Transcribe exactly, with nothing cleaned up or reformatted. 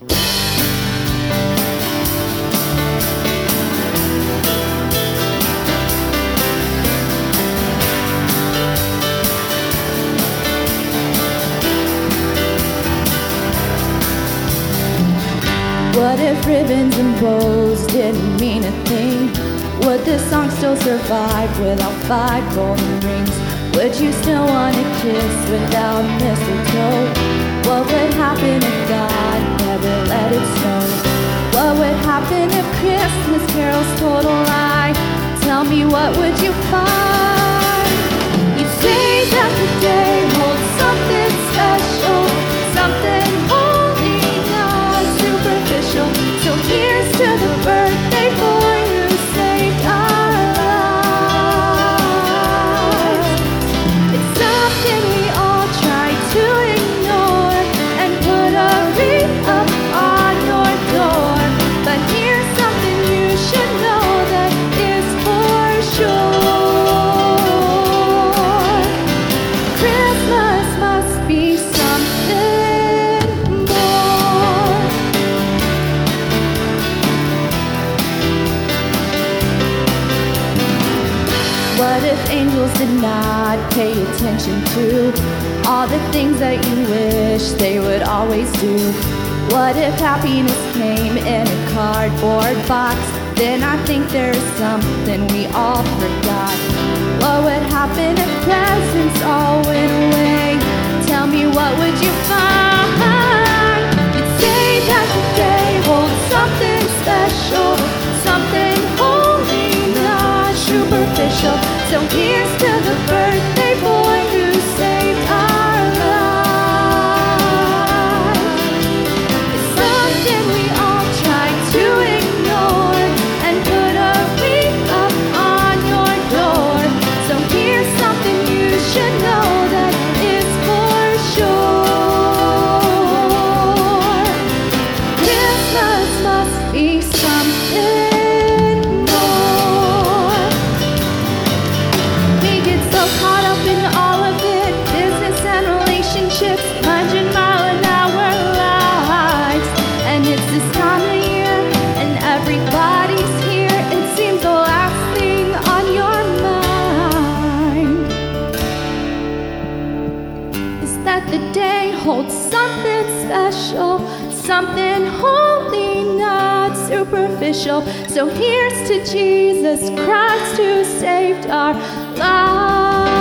What if ribbons and bows didn't mean a thing? Would this song still survive without five golden rings? Would you still want a kiss without mistletoe? What would happen if God never let it snow? What would happen if Christmas carols told a lie? Tell me, what would you find? You'd say that the day holds something special, something holy, not superficial. So here's to the birthday boy who saved our lives. It's something we all try to ignore and put a wreath up on your door. But here's something you should know that is for sure. Christmas must be something more. What if angels did not pay attention to all the things that you wish they would always do? What if happiness came in a cardboard box? Then I think there's something we all forgot. What would happen if presents all went away? Tell me, what would you find? You'd say that the day holds something special, something holy, not superficial. So here's to the birthday boy who saved our lives. It's something we all try to ignore and put a wreath up on your door. So here's something you should know that is for sure. Christmas must be something more. We get so caught up in all of it, business and relationships, hundred mile an hour lives. And it's this time of year, and everybody's here. It seems the last thing on your mind is that the day holds something special, something holy, not superficial. So here's to Jesus Christ who saved our lives.